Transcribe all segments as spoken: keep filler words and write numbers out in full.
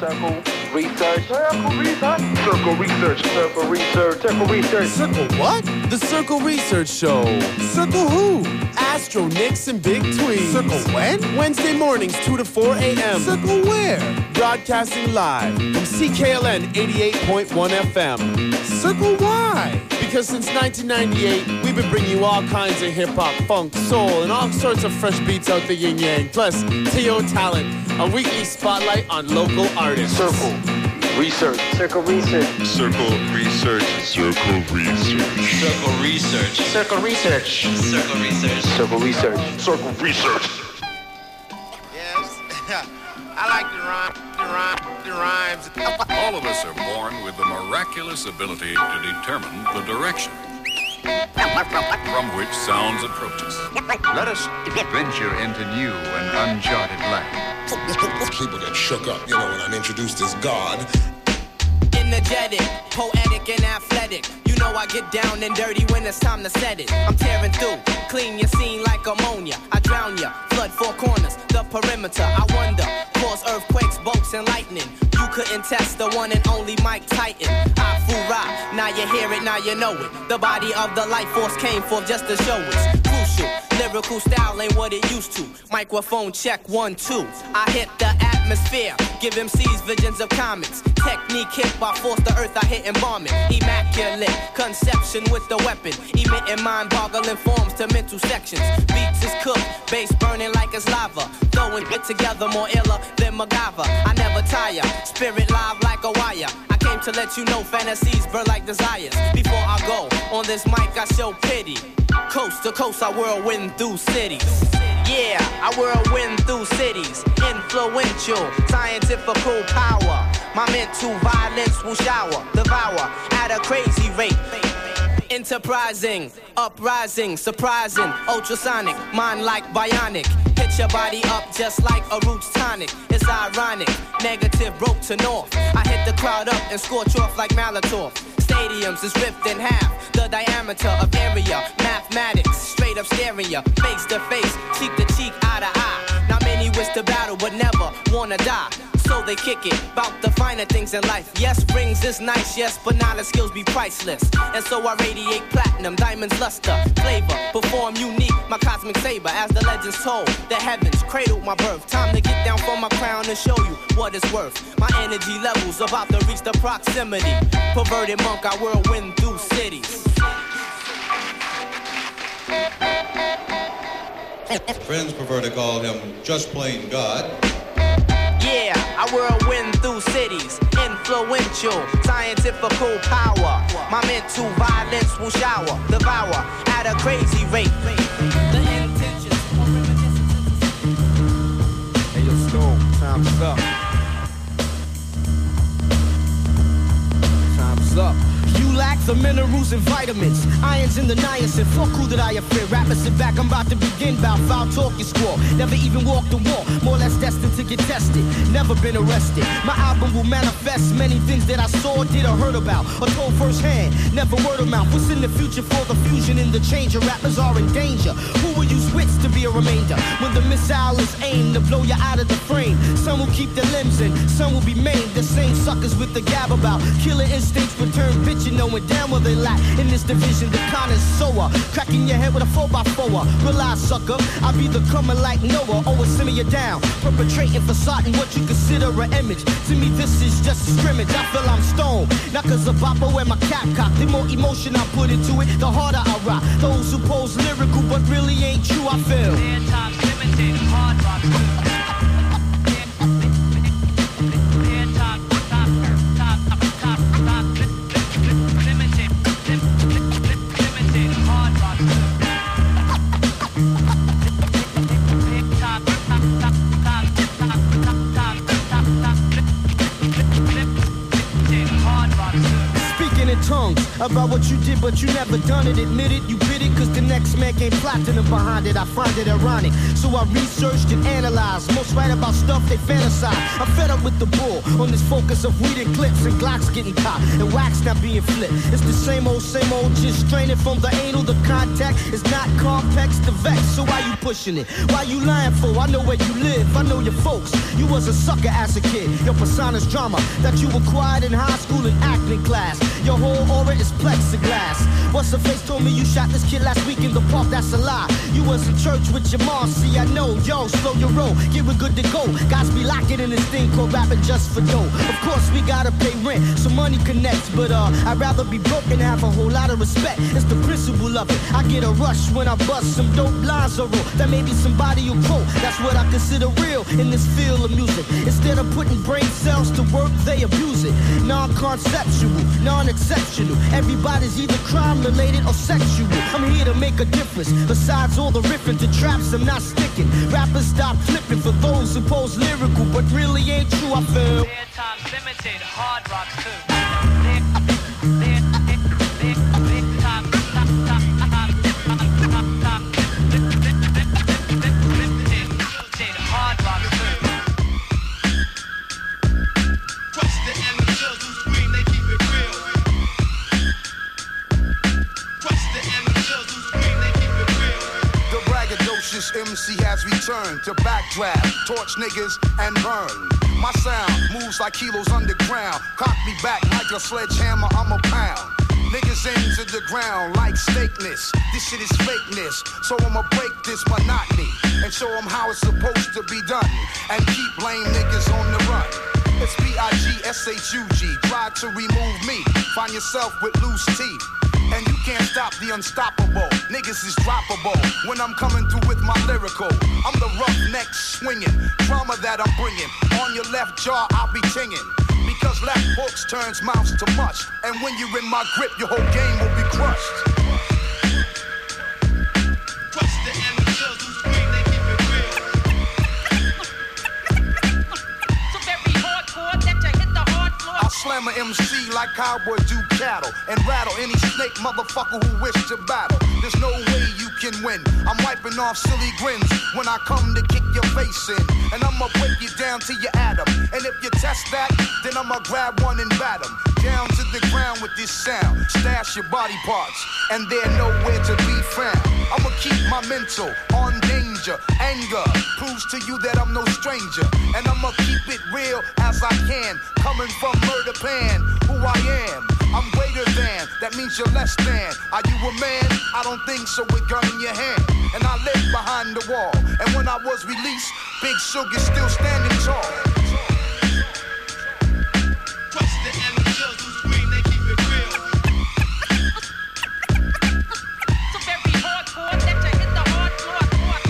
Circle Research. Circle Research. Circle Research. Circle Research. Circle Research. Circle what? The Circle Research Show. Circle who? Astro, Nix, and Big Tweez. Circle when? Wednesday mornings, two to four a.m. Circle where? Broadcasting live from C K L N eighty-eight point one F M. Circle why? Because since nineteen ninety-eight, we've been bringing you all kinds of hip-hop, funk, soul, and all sorts of fresh beats out the yin-yang. Plus, T O Talent, a weekly spotlight on local artists. Circle Research. Circle Research. Circle Research. Circle Research. Circle Research. Circle Research. Circle Research. Circle Research. Circle Research. Yes, I like the rhyme, the rhyme, the rhymes. All of us are born with the miraculous ability to determine the direction from which sounds approach us. Let us venture into new and uncharted land. People get shook up, you know, when I'm introduced as God. Energetic, poetic, and athletic. You know I get down and dirty when it's time to set it. I'm tearing through, clean your scene like ammonia. I drown ya, flood four corners, the perimeter. I wonder, cause earthquakes, bolts, and lightning. You couldn't test the one and only Mike Titan. I fool rock, now you hear it, now you know it. The body of the life force came forth just to show it's crucial. Lyrical style ain't what it used to. Microphone check one, two. I hit the atmosphere, give M Cs visions of comets. Technique hit by force the earth, I hit and bomb it. Immaculate conception with the weapon, emitting mind-boggling forms to mental sections. Beats is cooked, bass burning like it's lava. Throwing it together more iller than MacGyver. I never tire, spirit live like a wire. I came to let you know fantasies burn like desires. Before I go on this mic, I show pity. Coast to coast, I whirlwind through cities. Yeah, I whirlwind through cities. Influential, scientifical power. My mental violence will shower, devour at a crazy rate. Enterprising, uprising, surprising, ultrasonic, mind like bionic. Hit your body up just like a roots tonic. It's ironic, negative broke to north. I hit the crowd up and scorch off like Molotov. Stadiums is ripped in half, the diameter of area. Mathematics, straight up staring ya, face to face, cheek to cheek, eye to eye. Not many wish to battle, but never wanna die. So they kick it, bout the finer things in life. Yes, rings is nice, yes, but knowledge skills be priceless. And so I radiate platinum, diamonds luster, flavor, perform unique, my cosmic saber. As the legends told, the heavens cradled my birth. Time to get down for my crown and show you what it's worth. My energy levels about to reach the proximity. Perverted monk, I whirlwind through cities. Friends prefer to call him just plain God. Yeah, I whirlwind through cities. Influential, scientifical power. My mental violence will shower, devour at a crazy rate. The intentions. Hey, yo, Stone, time's up. Time's up. You lack the minerals and vitamins, irons in the niacin. Fuck who did I offend? Rappers sit back, I'm about to begin. Bout foul talking squall. Never even walked the wall, more or less destined to get tested. Never been arrested. My album will manifest many things that I saw, did or heard about, or told firsthand. Never word of mouth. What's in the future for the fusion and the change? Your rappers are in danger. Who will use wits to be a remainder when the missile is aimed to blow you out of the frame? Some will keep their limbs in, some will be maimed. The same suckers with the gab about killer instincts return bitchin'. Knowing damn well they lack in this division, the connoisseur. Cracking your head with a four by four. Realize, sucker, I be the coming like Noah. Always simmer you down, perpetrating facade what you consider an image. To me, this is just a scrimmage. I feel I'm stoned, not cause of bopper wear my cap cock. The more emotion I put into it, the harder I rock. Those who pose lyrical but really ain't true, I feel. Hard rock. songs about what you did, but you never done it. Admit it, you bit it, cause the next man came platinum behind it. I find it ironic, so I researched and analyzed. Most write about stuff they fantasize. I'm fed up with the bull on this focus of weed and clips and Glocks getting caught and wax not being flipped. It's the same old, same old, just straining from the anal. The contact is not complex, the vex. So why you pushing it? Why you lying for? I know where you live, I know your folks. You was a sucker as a kid. Your persona's drama that you acquired in high school and acting class. Your whole aura is plexiglass. What's the face told me you shot this kid last week in the park? That's a lie. You was in church with your mom. See, I know. Yo, slow your roll. Get we good to go. Guys be locking in this thing called rapping just for dough. Of course, we gotta pay rent, so money connects. But uh, I'd rather be broke and have a whole lot of respect. It's the principle of it. I get a rush when I bust some dope lines or roll. That maybe somebody will quote. That's what I consider real in this field of music. Instead of putting brain cells to work, they abuse it. Non-conceptual, non-exceptional. Everybody's either crime-related or sexual. I'm here to make a difference. Besides all the riffing to traps, I'm not sticking. Rappers stop flipping for those who pose lyrical, but really ain't true, I feel. Their time's limited, hard rocks too. M C has returned to backdraft, torch niggas and burn. My sound moves like kilos underground. Cock me back like a sledgehammer, I'm a pound. Niggas into the ground like stakeness. This shit is fakeness, so I'ma break this monotony and show them how it's supposed to be done. And keep lame niggas on the run. It's B I G S H U G, try to remove me. Find yourself with loose teeth. And you can't stop the unstoppable. Niggas is droppable when I'm coming through with my lyrical. I'm the roughneck swinging, drama that I'm bringing. On your left jaw, I'll be tinging. Because left hooks turns mouths to mush. And when you're in my grip, your whole game will be crushed. Crush the amateurs who scream, they keep it real. So very hardcore that you hit the hard floor. I'll slam a M C like cowboy do cattle and rattle any snake motherfucker who wish to battle. There's no way you can win. I'm wiping off silly grins when I come to kick your face in. And I'ma break you down to your atom. And if you test that, then I'ma grab one and bat 'em down to the ground with this sound. Stash your body parts, and they're nowhere to be found. I'ma keep my mental on danger. Anger proves to you that I'm no stranger. And I'ma keep it real as I can. Coming from Murder Pan, who I am. I'm greater than, that means you're less than. Are you a man? I don't think so, with gun in your hand. And I live behind the wall. And when I was released, Big Sugar's still standing tall. Trust the amateurs who scream, they keep it real. So very hardcore that you hit the hard floor.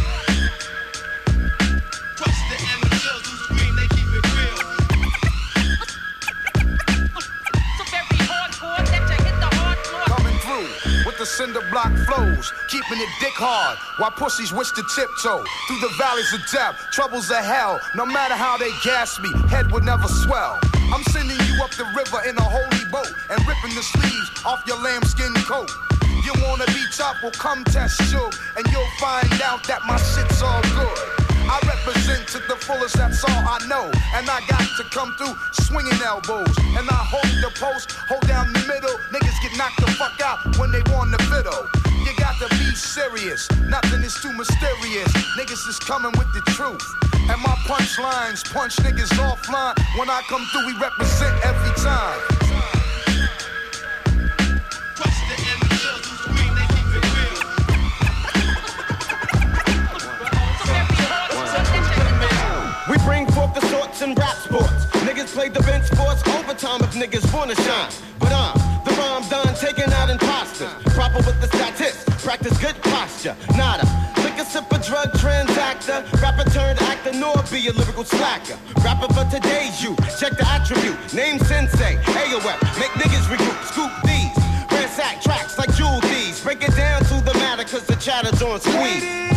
Trust the amateurs who scream, they keep it real. The cinder block flows, keeping it dick hard, while pussies wish to tiptoe through the valleys of death, troubles of hell. No matter how they gas me, head would never swell. I'm sending you up the river in a holy boat and ripping the sleeves off your lambskin coat. You wanna be tough? Well, come test Suge, and you'll find out that my shit's all good. I represent to the fullest, that's all I know. And I got to come through swinging elbows. And I hold the post, hold down the middle. Niggas get knocked the fuck out when they want the fiddle. You got to be serious, nothing is too mysterious. Niggas is coming with the truth. And my punchlines punch niggas offline. When I come through, we represent every time. We bring forth the sorts and rap sports. Niggas play the bench sports overtime if niggas wanna shine. But I'm uh, the rhyme done, taking out imposters. Proper with the statistics, practice good posture. Nada, lick a sip of drug transactor. Rapper turned actor, nor be a lyrical slacker. Rapper for today's youth, check the attribute. Name Sensei, A O F, make niggas regroup, scoop these. Ransack tracks like jewel thieves. Break it down to the matter, cause the chatter's on squeeze. Ladies and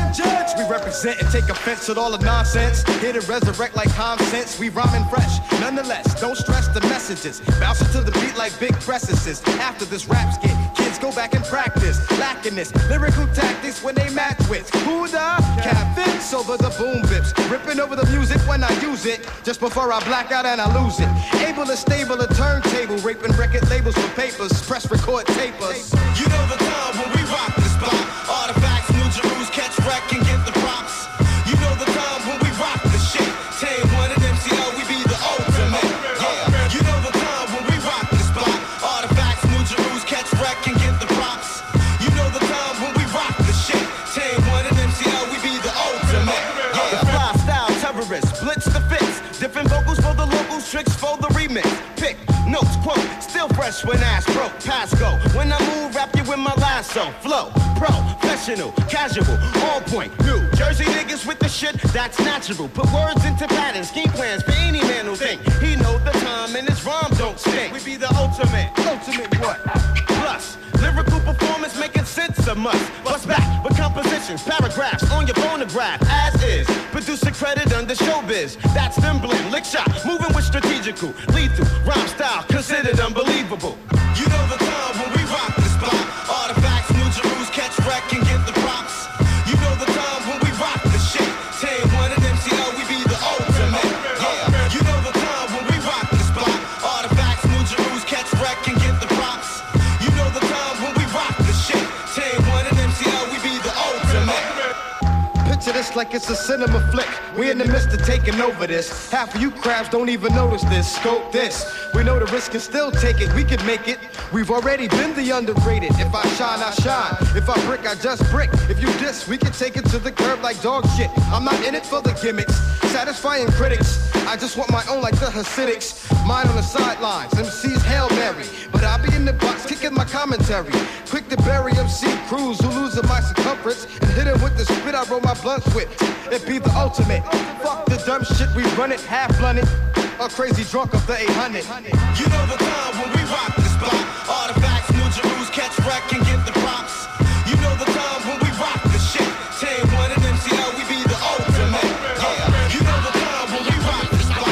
judge. We represent and take offense at all the nonsense. Here to resurrect like common sense. We rhyming fresh, nonetheless. Don't stress the messages. Bouncing to the beat like big presses. After this rap skit, kids go back and practice. Lacking this lyrical tactics when they match with who the catfish over the boom bips. Ripping over the music when I use it. Just before I black out and I lose it. Able to stable a turntable. Raping record labels for papers. Press record tapers. You know the time when we rock the spot. Artifacts, new Jerus, catch wreck and get the props. You know the time when we rock the shit. Tame one and M C L, we be the ultimate. Yeah. You know the time when we rock the spot. Artifacts, new Jerus, catch wreck and get the props. You know the time when we rock the shit. Tame one and M C L, we be the ultimate. Yeah. The fly style terrorists, blitz the fits. Different vocals for the locals, tricks for the remix. Pick notes, quote, still fresh when ass broke. Pass go. When I move, rap you with my lasso. Flow, professional, casual, on point. New Jersey niggas with the shit that's natural. Put words into patterns, scheme plans for any man who think he know the time and his rhyme don't stink. We be the ultimate, ultimate what? Plus, lyrical performance making sense a must. Bust back with compositions, paragraphs on your phonograph, as is. Producer credit under showbiz. That's them blend, lick shot, moving with strategical, lethal, rhyme style, considered unbelievable. You know the time when we rock the spot. Artifacts, new Jerus, catch wreck and get the props. You know the time when we rock the shit. Tame one and M C L, we be the ultimate. Yeah. You know the time when we rock the spot. Artifacts, new Jerus, catch wreck and get the props. You know the time when we rock the shit. Tame one and M C L, we be the ultimate. Picture this like it's a cinema flick. We in the midst of taking over this. Half of you crabs don't even notice this. Scope this. We know the risk and still take it. We can make it. We've already been the underrated. If I shine, I shine. If I brick, I just brick. If you diss, we can take it to the curb like dog shit. I'm not in it for the gimmicks. Satisfying critics. I just want my own like the Hasidics. Mine on the sidelines. M C's Hail Mary. But I'll be in the box kicking my commentary. Quick to bury M C crews who lose in my circumference. And hit him with the spit I roll my blunts with. It be the ultimate. Fuck the dumb shit, we run it, half blunted. A crazy drunk of the eight hundred. You know the time when we rock the spot. Artifacts, new Jerus, catch wreck and get the props. You know the time when we rock the shit. Tame one and M C L, we be the ultimate. Yeah. You know the time when we rock the spot.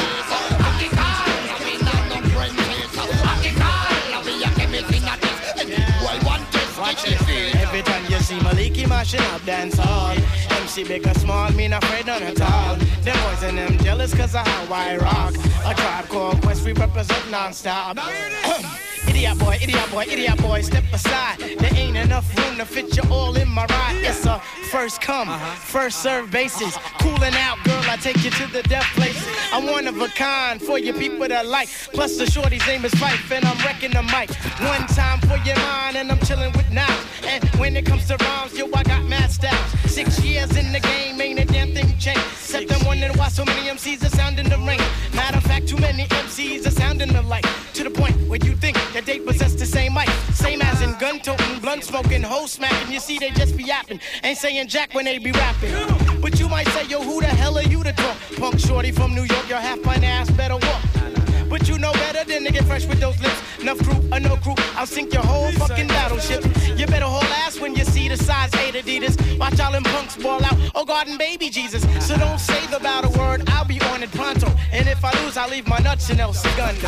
Every time you see Maliki mashing up dance hall, M C big or small, me not afraid none at all. Them boys and them jealous cause of how I rock. A tribe called Quest, we represent non-stop. Idiot boy, idiot boy, idiot boy, step aside. There ain't enough room to fit you all in my ride. It's a first come, uh-huh. first serve basis. Cooling out, girl, I take you to the death place. I'm one of a kind for your people that like. Plus the shorty's name is Fife and I'm wrecking the mic. One time for your mind and I'm chilling with now. And when it comes to rhymes, yo, I got mad styles. Six years in the game, ain't a damn thing changed. Except I'm wondering why so many M Cs are sounding the rain. Matter of fact, too many M Cs are sounding alike. To the point where you think that they possess the same mic. Same as in gun toting, blunt smoking, hoe smacking. You see, they just be yapping. Ain't saying jack when they be rapping. But you might say, yo, who the hell are you to talk? Punk shorty from New York, your half pint ass better walk. But you know better than to get fresh with those lips. Enough crew or no crew, I'll sink your whole fucking battleship. You better haul ass when you see the size eight Adidas. Watch all them punks ball out, oh God and baby Jesus. So don't say the battle word, I'll be on it pronto. And if I lose, I'll leave my nuts in El Segundo.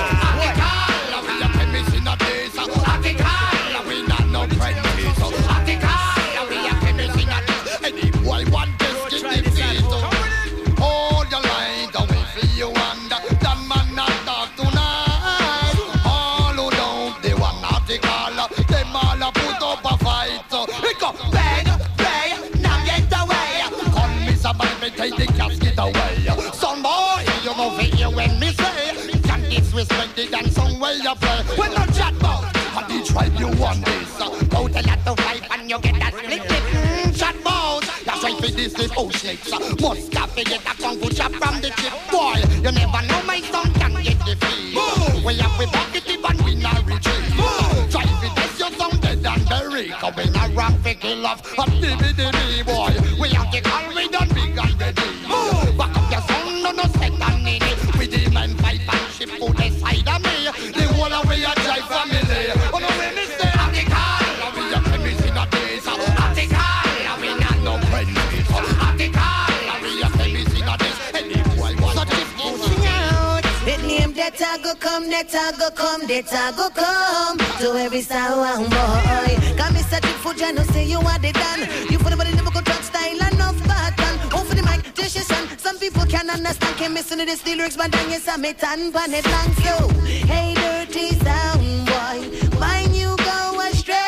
Hold your line, don't wait for you under. That man not talk tonight. All who don't, they want article. Them all a put up a fight. So pick up, bang, bang, now get away. Call me somebody, take the casket away. Some boy, you know for you when me say. Can't disrespect and some way you play. When no chat about, and the tribe you want this. Go to lot of five and you get that split tip. Chat about, that's why for this is oh snakes. Must copy get a kung fu chop from the chip. Boy, you never know my son can get defeated. We have with positive and we not retreat. Try to test your son dead and buried. Cause we not wrong for kill off a D B D B boy. We have to call we done big and ready. Back up your son, no no second in it. With the man fight and ship to the side of me. The whole of we a drive family. Oh no when me say I'm the call. We a chemist in a days. I'm the call. We not no friends. that I go come, that I go come, that I go come. To every star one boy. Come me searching for Jano, say you are the done. You for the body never go talk style enough pattern. Oh for the mic, just your son. Some people can understand, can listen to the steel lyrics, but then yes I me tan pan it long so. Hey dirty sound boy, mind you go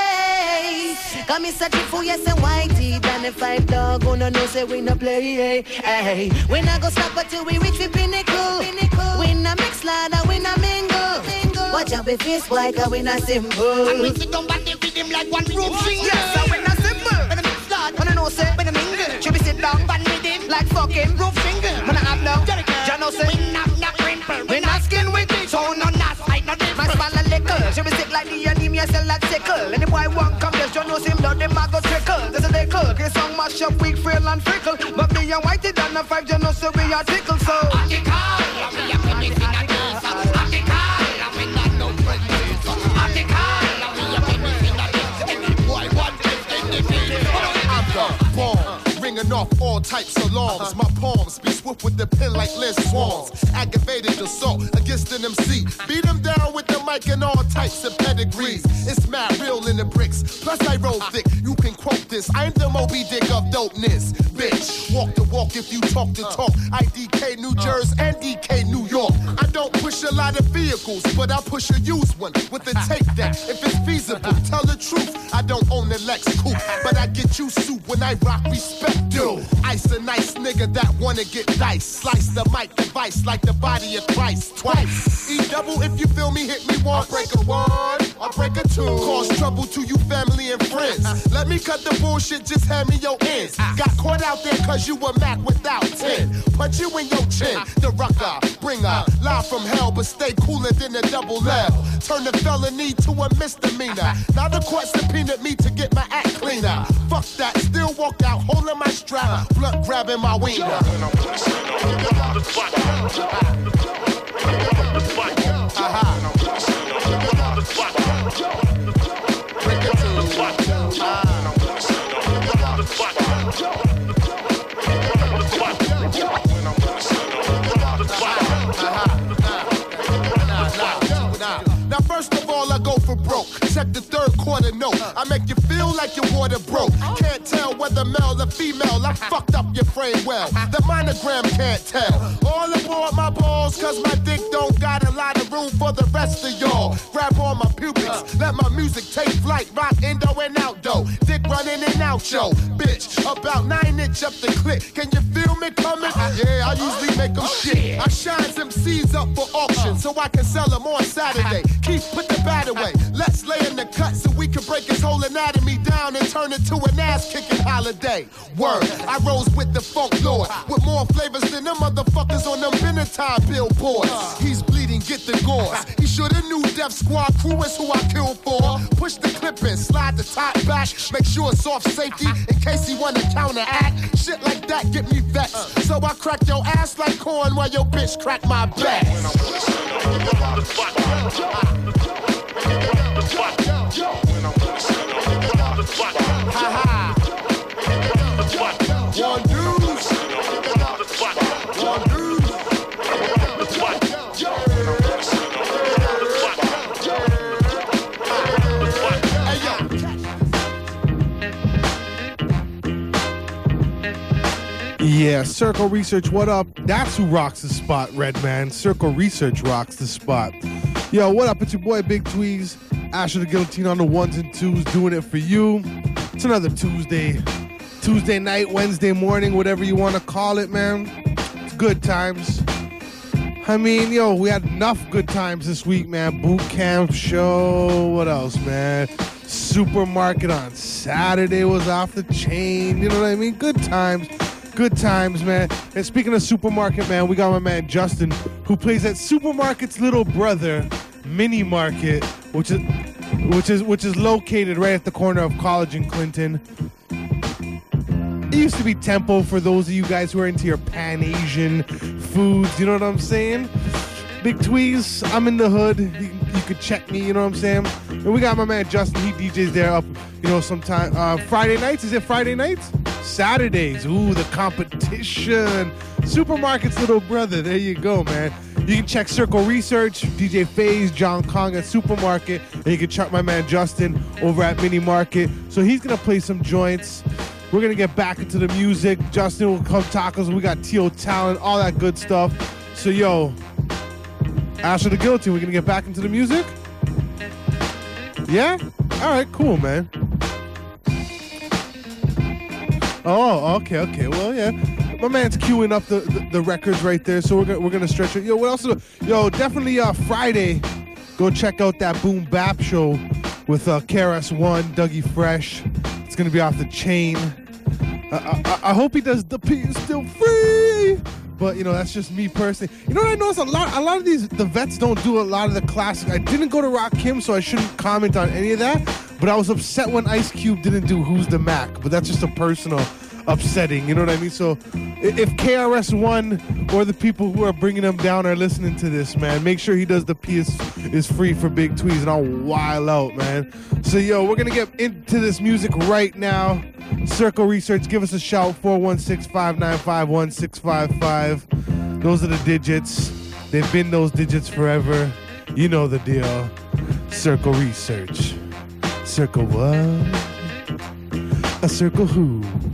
astray. Come me searching for yes and whitey, than the five dog, oh no no say we no play. Hey, hey. We not go stop until we reach the pinnacle. pinnacle. We not mix ladder, we not mingle. mingle. Watch out with face boy, cause we not simple. And we sit down but they rhythm like one group singer. Yes, so we not simple. When I mix ladder, when I know say, when I mingle. Should we sit down but rhythm like fucking group singer. When I have now, Jano say, we not not rimple. we not skin with it. So no not fight no different. My smile a lickle. Should we sit like the anemia cell like sickle. Any boy want come just Jano him blood, them a go trickle. This is they cook, his song mash up, weak, frail and frickle. But me and whitey done a five, Jano say we are tickle so. Article, we are penny finger this. Article, we not no friend this. Article, we are penny finger this. Any boy want this, any finger. I'm the bomb, ringing off all types of alarms. My palms be swift with the pen like Liz Swans. Aggravated assault against an M C. Beat him down with the mic and all types of pedigrees. It's mad real in the bricks. Plus I roll thick. You can quote this. I'm the Moby Dick of dopeness. Bitch, walk the walk if you talk the talk. I D K New Jersey and D K New York. I don't push a lot of vehicles, but I push a used one with a tape deck. If it's feasible, tell the truth. I don't own a Lex coupe, but I get you soup when I rock respect you. Ice a nice nigga that wanna get dice. Slice the mic device like the body of Christ twice. E double if you feel me, hit me one. I'll break a one, I'll break a two. Cause trouble to you family and friends. Let me cut the bullshit, just hand me your ends. Got caught out there cause you were Mac without ten. Punch you in your chin, the rucker, bringer. Live from hell but stay cooler than a double L. Turn the felony to a misdemeanor. Now the court subpoenaed me to get my act cleaner. Fuck that, still walk out holding my strap. Blunt grabbing my wiener. Uh-huh. Break it to the spot. Now first of all I go for broke. Check the third quarter note. I make you feel like your water broke. Can't tell whether male or female. I fucked up your frame well. The monogram can't tell. All aboard my balls, cause my dick don't got a lot of room for the rest of y'all. Grab on my pubics, let my music take flight. Rock indo and outdo. Dick running and out, yo. Bitch, about nine inch up the clip. Can you feel me coming? Yeah, I usually make them shit. I shine some seeds up for auction so I can sell them on Saturday. Keith, put the bat away. Let's lay in the cut so we can break his whole anatomy down and turn it to an ass-kicking holiday. Word, I rose with the funk lord, with more flavors than them motherfuckers on them Benetton billboards. He's bleeding, get the gauze. He shoulda knew Def Squad crew is who I killed for. Push the clip in, slide the top back, make sure it's off safety in case he wanna counteract. Shit like that get me vexed, so I crack your ass like corn while your bitch crack my back. Ha-ha. One dude. One dude. Hey, yo. Yeah, Circle Research, what up? That's who rocks the spot, Redman. Circle Research rocks the spot. Yo, what up? It's your boy Big Tweez. Asher the Guillotine on the ones and twos, doing it for you. It's another Tuesday. Tuesday night, Wednesday morning, whatever you want to call it, man. It's good times. I mean, yo, we had enough good times this week, man. Boot camp show. What else, man? Supermarket on Saturday was off the chain. You know what I mean? Good times. Good times, man. And speaking of supermarket, man, we got my man Justin, who plays at Supermarket's little brother, Mini Market, which is which is which is located right at the corner of College and Clinton. It used to be Tempo for those of you guys who are into your Pan-Asian foods, you know what I'm saying? Big Tweez, I'm in the hood. You, you could check me, you know what I'm saying? And we got my man Justin, he D Js there up, you know, sometime. Uh, Friday nights, is it Friday nights? Saturdays, ooh, the competition. Supermarket's little brother, there you go, man. You can check Circle Research, D J Faze, John Kong at Supermarket, and you can check my man Justin over at Mini Market. So he's gonna play some joints. We're gonna get back into the music. Justin will come talk us. We got T O Talent, all that good stuff. So yo, Asher the Guillotine, we're gonna get back into the music? Yeah? All right, cool, man. Oh, okay, okay. Well, yeah. My man's queuing up the, the, the records right there, so we're gonna we're gonna stretch it. Yo, what else? Yo, definitely uh Friday. Go check out that Boom Bap show with uh K R S One, Dougie Fresh. It's gonna be off the chain. I, I, I hope he does the P is still free. But you know, that's just me personally. You know what I noticed? A lot a lot of these the vets don't do a lot of the classics. I didn't go to Rock Kim, so I shouldn't comment on any of that. But I was upset when Ice Cube didn't do Who's the Mac. But that's just a personal upsetting, you know what I mean? So if K R S One or the people who are bringing him down are listening to this, man, make sure he does the P is, is free for Big Tweez, and I'll wild out, man. So yo, we're gonna get into this music right now. Circle Research, give us a shout, four one six, five nine five, one six five five. Those are the digits. They've been those digits forever. You know the deal. Circle Research. Circle what? A circle who?